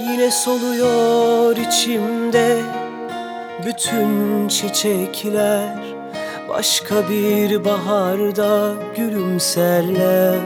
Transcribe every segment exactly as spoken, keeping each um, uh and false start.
Yine soluyor içimde bütün çiçekler, başka bir baharda gülümserler.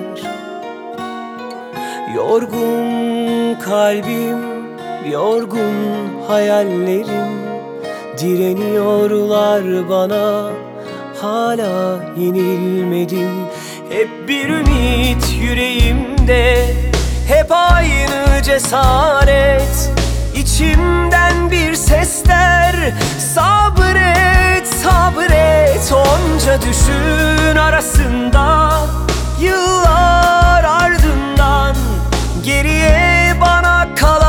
Yorgun kalbim, yorgun hayallerim direniyorlar bana, hala yenilmedim. Hep bir ümit yüreğimde, hep aynı cesaret. İçimden bir sesler, sabret, sabret. Onca düşün arasında, yıllar ardından geriye bana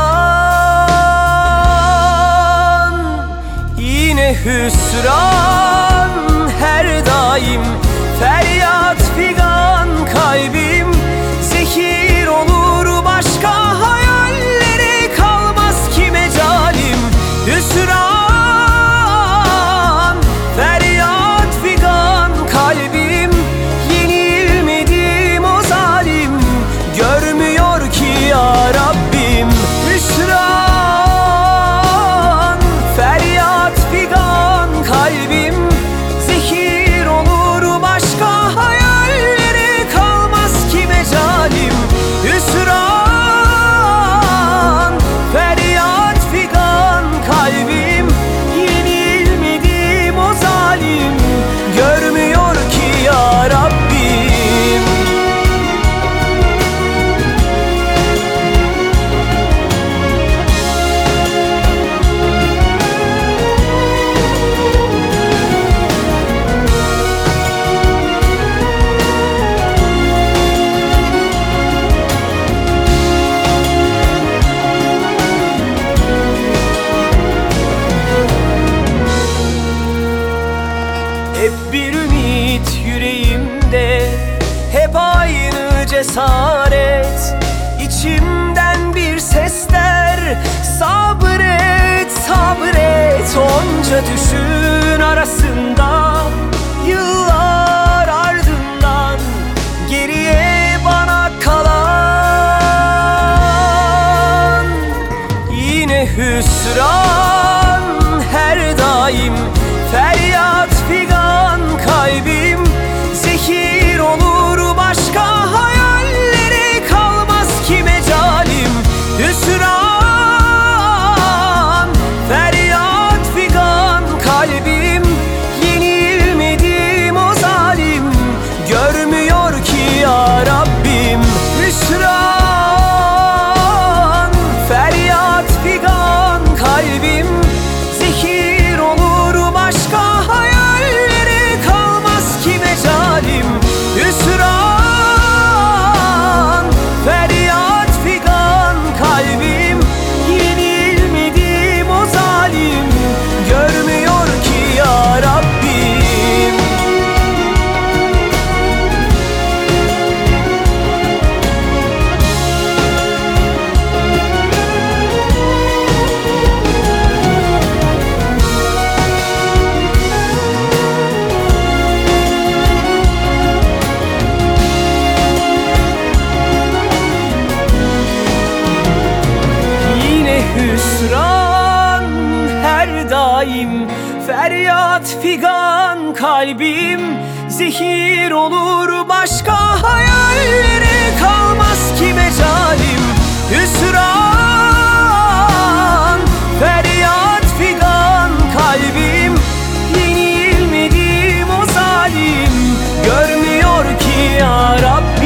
kalan yine hüsran. Her daim feryat figan, kalbim zehir olur başka hayallere kalmaz ki mecalim. Hüsran, feryat figan, kalbim yenilmedim o zalim, görmüyor ki ya Rabbim. Hüsran, feryat figan, kalbim zehir olur başka hayallere kalmaz ki mecalim. Hüsran, feryat figan, kalbim yenilmedim o zalim, görmüyor ki ya Rabbim. Hep bir ümit yüreğimde, hep aynı cesaret. İçimden bir sesler, sabret, sabret. Onca düşün arasında, yıllar ardından geriye bana kalan yine hüsran. Her daim feryat figan, kalbim zehir olur başka hayallere kalmaz ki mecalim. Hüsran, feryat figan, kalbim yenilmedim o zalim, görmüyor ki ya Rabbim. Hüsran, feryat figan, kalbim zehir olur başka hayallere kalmaz ki mecalim. Hüsran, feryat figan, kalbim yenilmedim o zalim, görmüyor ki ya Rabbim. Hüsran, her daim feryat figan, kalbim zehir olur başka hayallere kalmaz ki mecalim. Hüsran, feryat figan, kalbim yenilmedim o zalim, görmüyor ki ya Rabbim.